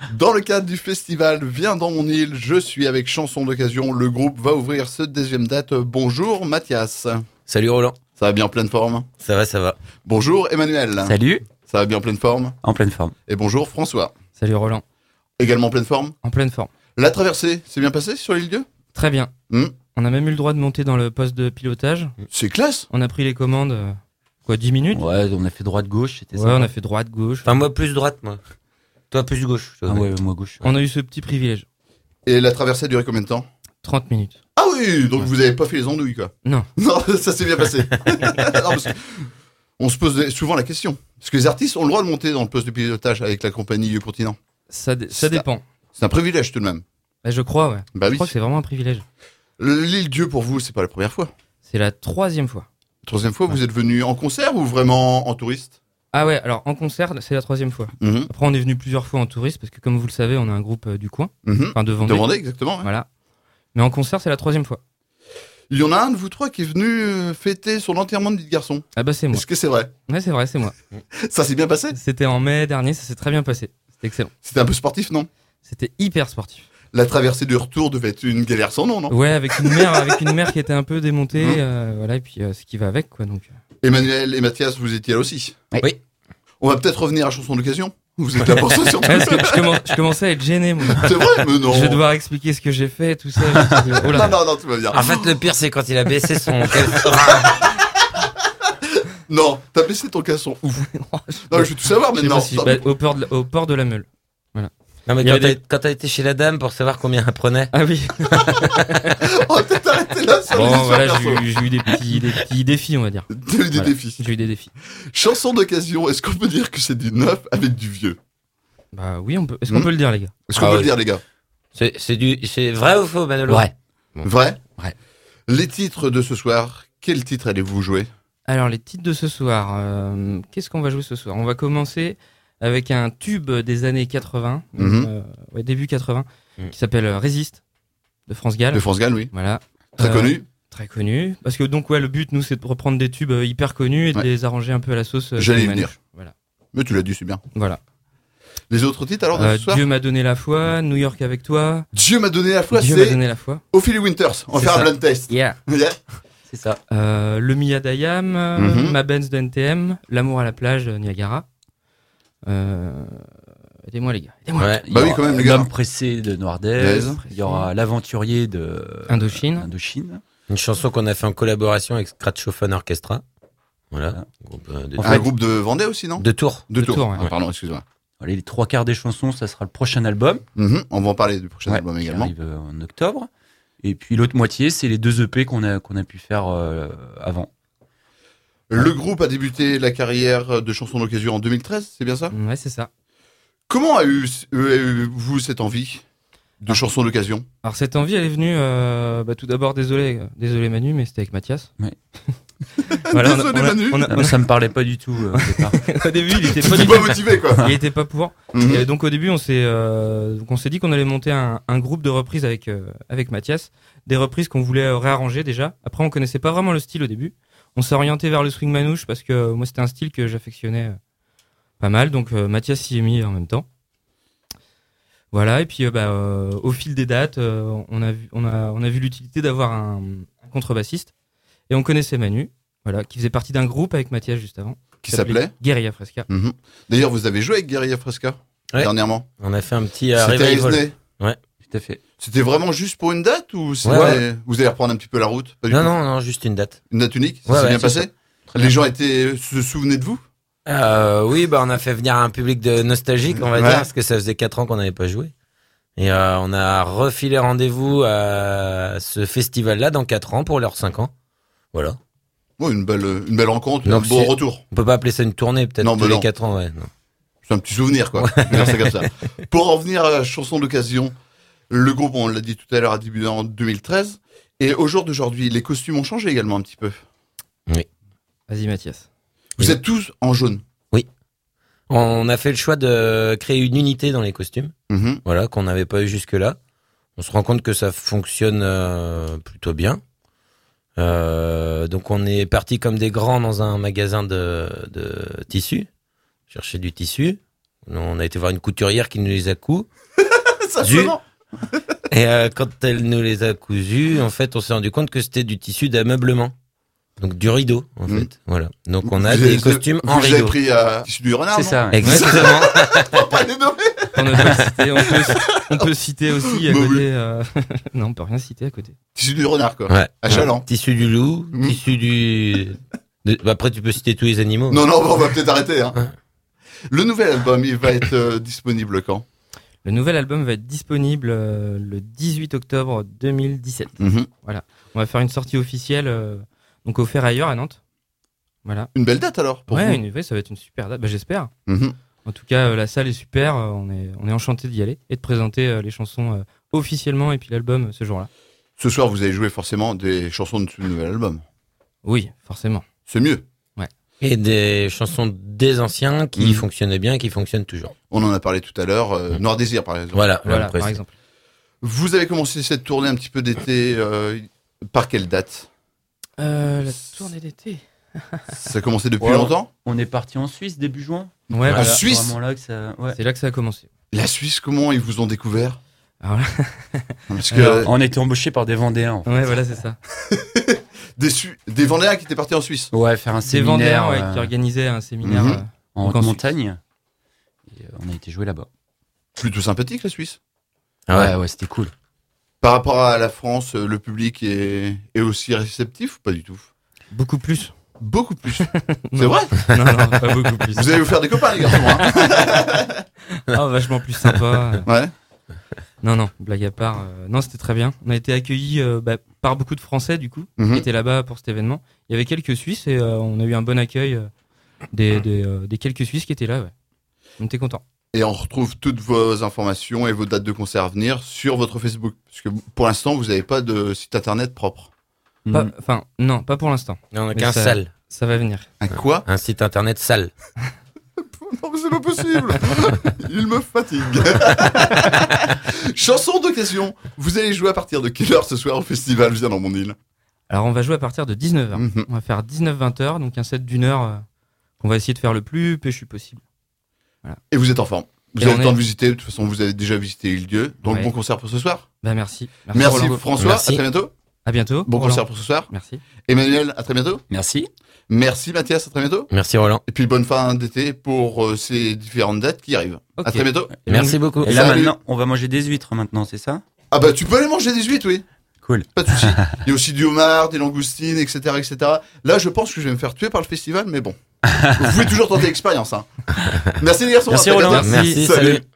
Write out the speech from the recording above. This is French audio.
Dans le cadre du festival Viens dans mon île, je suis avec Chanson d'occasion. Le groupe va ouvrir ce deuxième date. Bonjour Mathias. Salut Roland. Ça va bien en pleine forme? Ça va, ça va. Bonjour Emmanuel. Salut. Ça va bien en pleine forme? En pleine forme. Et bonjour François. Salut Roland. Également en pleine forme? En pleine forme. La traversée, c'est bien passé sur l'île Dieu? Très bien. On a même eu le droit de monter dans le poste de pilotage. C'est classe. On a pris les commandes, 10 minutes? Ouais, on a fait droite-gauche, c'était ça. Ouais, on a fait droite-gauche. Enfin, moi plus droite, moi. Toi plus gauche. Ah ouais, moi gauche. On a eu ce petit privilège. Et la traversée a duré combien de temps? 30 minutes. Ah oui, donc vous avez pas fait les andouilles quoi? Non. Non, ça s'est bien passé. Non, parce que on se pose souvent la question. Parce que les artistes ont le droit de monter dans le poste de pilotage avec la compagnie Le Continent. Ça dépend. C'est un privilège tout de même. Bah, je crois, ouais. Bah Je oui. crois que c'est vraiment un privilège. L'île Dieu pour vous, c'est pas la première fois. C'est la 3e fois. La troisième fois, vous êtes venu en concert ou vraiment en touriste? Ah ouais, alors en concert, c'est la 3e fois. Mhm. Après, on est venu plusieurs fois en touriste parce que, comme vous le savez, on a un groupe du coin, Mhm. enfin de Vendée. De Vendée, exactement. Ouais. Voilà. Mais en concert, c'est la 3e fois. Il y en a un de vous trois qui est venu fêter son enterrement de vie de garçon. Ah bah c'est moi. Est-ce que c'est vrai? Ouais, c'est vrai, c'est moi. Ça s'est bien passé? C'était en mai dernier, ça s'est très bien passé. C'était excellent. C'était un peu sportif, non? C'était hyper sportif. La traversée du retour devait être une galère sans nom, non? Ouais, avec une mère qui était un peu démontée, voilà, et puis ce qui va avec, quoi. Donc. Emmanuel et Mathias, vous étiez là aussi. Oui. On va peut-être revenir à Chanson d'occasion. Vous êtes là pour ça, surtout. Ouais, parce que je commençais à être gêné, moi. C'est vrai, mais non. Je vais devoir expliquer ce que j'ai fait, tout ça. Oh là. Non, tout va bien. En fait, le pire, c'est quand il a baissé son... Non, t'as baissé ton casson. Ouf. Non, je veux tout savoir Je sais maintenant. pas si- bah, au port de la Meule. Non, mais Il y quand avait t'as été chez la dame pour savoir combien elle prenait. Ah oui. On va peut-être arrêter là sur les Bon, histoires voilà, perso. j'ai eu des petits défis, on va dire. T'as eu des Voilà. défis. J'ai eu des défis. Chanson d'occasion, est-ce qu'on peut dire que c'est du neuf avec du vieux? Bah oui, on peut. Est-ce qu'on peut le dire, les gars? Est-ce qu'on Ah peut ouais. le dire, les gars? C'est vrai ou faux, Manolo? Ouais. Vrai? Ouais. Les titres de ce soir, quel titre allez-vous jouer? Alors, les titres de ce soir. Qu'est-ce qu'on va jouer ce soir? On va commencer avec un tube des années 80, ouais, début 80, qui s'appelle Résiste, de France Gall. De France Gall, oui. Voilà. Très connu. Très connu. Parce que donc, ouais, le but, nous, c'est de reprendre des tubes hyper connus et de Ouais. les arranger un peu à la sauce. J'allais y Manouche. venir. Voilà. Mais tu l'as dit, c'est bien. Voilà. Les autres titres alors de ce soir? Dieu m'a donné la foi, New York avec toi. Dieu m'a donné la foi, Dieu m'a c'est donné la foi. Ophélie Winters. On va C'est faire un ça. blind test. Yeah. Yeah. C'est ça. Le Mia Dayam, Mhm. Ma Benz de NTM, L'amour à la plage, Niagara. Aidez-moi les gars. Aidez-moi. Ouais. Il y Bah oui, aura quand même, les gars. L'homme pressé de Noirdaise. Daise. Il y aura l'aventurier de Indochine. Indochine. Une chanson qu'on a fait en collaboration avec Scratchophone Orchestra. Voilà. Groupe, de, Un groupe de Vendée aussi, non? de Tours. De De Tours, Tours. ouais. Ah, pardon, excuse-moi. Allez, les 3/4 des chansons, ça sera le prochain album. On va en parler du prochain album qui également. arrive en octobre. Et puis l'autre moitié, c'est les 2 EP qu'on a pu faire avant. Le groupe a débuté la carrière de Chanson d'occasion en 2013, c'est bien ça? Ouais, c'est ça. Comment avez-vous cette envie de Chanson d'occasion? Alors cette envie, elle est venue, tout d'abord, désolé Manu, mais c'était avec Mathias. Ouais. Voilà, Désolé, Manu. Non, ça me parlait pas du tout au départ. Au début, il était pas T'es du pas tout. motivé, quoi. Il était pas pour. Mhm. Et donc au début, on s'est dit qu'on allait monter un groupe de reprises avec Mathias, des reprises qu'on voulait réarranger déjà. Après, on connaissait pas vraiment le style au début. On s'est orienté vers le swing manouche parce que moi, c'était un style que j'affectionnais pas mal. Donc Mathias s'y est mis en même temps. Voilà. Et puis au fil des dates, on a vu l'utilité d'avoir un contrebassiste et on connaissait Manu, voilà, qui faisait partie d'un groupe avec Mathias juste avant. Qui s'appelait? Guerilla Fresca. Mhm. D'ailleurs, vous avez joué avec Guerilla Fresca Ouais. dernièrement. On a fait un petit C'était à revival. Esnay. Tout à fait. C'était vraiment juste pour une date ou vous allez reprendre un petit peu la route? Pas du Non, tout. non, juste une date. Une date unique? Ça Ouais, s'est ouais, bien c'est passé? Les gens se souvenaient de vous? Oui, on a fait venir un public de nostalgique, on va Ouais. dire, parce que ça faisait 4 ans qu'on n'avait pas joué. Et on a refilé rendez-vous à ce festival-là dans 4 ans pour leurs 5 ans. Voilà. Ouais, une belle rencontre, Donc, un beau c'est- retour. On peut pas appeler ça une tournée, peut-être Non, tous bah les non. 4 ans, ouais. Non. C'est un petit souvenir, quoi. Non, c'est comme ça. Pour en revenir à la chanson d'occasion, le groupe, on l'a dit tout à l'heure, a débuté en 2013. Et au jour d'aujourd'hui, les costumes ont changé également un petit peu. Vas-y Mathias. Vous Oui. êtes tous en jaune. On a fait le choix de créer une unité dans les costumes, Mhm. voilà, qu'on n'avait pas eu jusque-là. On se rend compte que ça fonctionne plutôt bien. Donc on est parti comme des grands dans un magasin de tissus, chercher du tissu. On a été voir une couturière qui nous les a cousus. Simplement. Et quand elle nous les a cousus, en fait, on s'est rendu compte que c'était du tissu d'ameublement. Donc du rideau, en fait. Voilà. Donc on a des costumes en Vous avez rideau. pris tissu du renard, C'est non ça. Exactement. Faut pas les nommer. On ne peut pas le citer, on peut citer aussi à Bah côté. Non, on peut rien citer à côté. Tissu du renard, quoi. Ouais. À Chaland. Tissu du loup, tissu du... Après, tu peux citer tous les animaux. Non, on va peut-être arrêter. Hein. Le nouvel album, il va être disponible quand? Le nouvel album va être disponible le 18 octobre 2017. Voilà. On va faire une sortie officielle donc au Ferrailleur à Nantes. Voilà. Une belle date alors pour vous. Ouais, ça va être une super date. Bah, j'espère. Mhm. En tout cas, la salle est super. On est enchanté d'y aller et de présenter les chansons officiellement et puis l'album ce jour-là. Ce soir, vous allez jouer forcément des chansons de ce nouvel album. Oui, forcément. C'est mieux. Et des chansons des anciens qui fonctionnaient bien et qui fonctionnent toujours. On en a parlé tout à l'heure. Noir Désir, par exemple. Voilà, Voilà, par exemple. Vous avez commencé cette tournée un petit peu d'été. Par quelle date? La tournée d'été. Ça a commencé depuis Ouais. longtemps? On est parti en Suisse début juin. Ouais, En voilà. Suisse? Vraiment là que ça. Ouais. C'est là que ça a commencé. La Suisse, comment ils vous ont découvert? Alors là, Parce que Alors, On a été embauchés par des Vendéens. En fait. ouais, voilà, c'est ça. des Vendéens qui étaient partis en Suisse. Ouais, faire un C'est Vendéen séminaire qui organisait un séminaire. Mhm. en donc en haute Suisse. montagne. Et, on a été jouer là-bas. Plutôt sympathique, la Suisse. Ah Ouais, c'était cool. Par rapport à la France, le public est aussi réceptif ou pas du tout? Beaucoup plus. Beaucoup plus. C'est Non. vrai? Non, pas beaucoup plus. Vous allez vous faire des copains, les garçons. Hein. Ah, vachement plus sympa. Ouais. Non, blague à part. Non, c'était très bien. On a été accueillis par beaucoup de Français, du coup, Mhm. qui étaient là-bas pour cet événement. Il y avait quelques Suisses et on a eu un bon accueil des quelques Suisses qui étaient là. Ouais. On était contents. Et on retrouve toutes vos informations et vos dates de concert à venir sur votre Facebook. Parce que pour l'instant, vous n'avez pas de site internet propre. Mm. Enfin, non, pas pour l'instant. On n'a Mais qu'un ça- sale. Ça va venir. Un quoi? Un site internet sale. Non, mais c'est pas possible. Il me fatigue. Chanson d'occasion. Vous allez jouer à partir de quelle heure ce soir au festival Viens dans mon île? Alors, on va jouer à partir de 19h. Mhm. On va faire 19-20 heures, donc un set d'une heure qu'on va essayer de faire le plus péchu possible. Et vous êtes en forme. Vous Et avez on le temps est- de visiter. De toute façon, vous avez déjà visité Île-Dieu. Donc, Ouais. bon concert pour ce soir. Bah, merci. Merci Roland. François. Merci. À très bientôt. À bientôt. Bon Roland. concert pour ce soir. Merci. Emmanuel, à très bientôt. Merci. Merci Mathias, à très bientôt. Merci Roland. Et puis bonne fin d'été pour ces différentes dates qui arrivent. Ok. À très bientôt. Merci beaucoup. Et là Salut. maintenant, on va manger des huîtres maintenant, c'est ça? Ah bah tu peux aller manger des huîtres, oui. Cool. Pas de souci. Il y a aussi du homard, des langoustines, etc., etc. Là, je pense que je vais me faire tuer par le festival, mais bon. Vous pouvez toujours tenter l'expérience. Hein. Merci les garçons. Merci, à très Roland. bientôt. Merci, Salut. salut.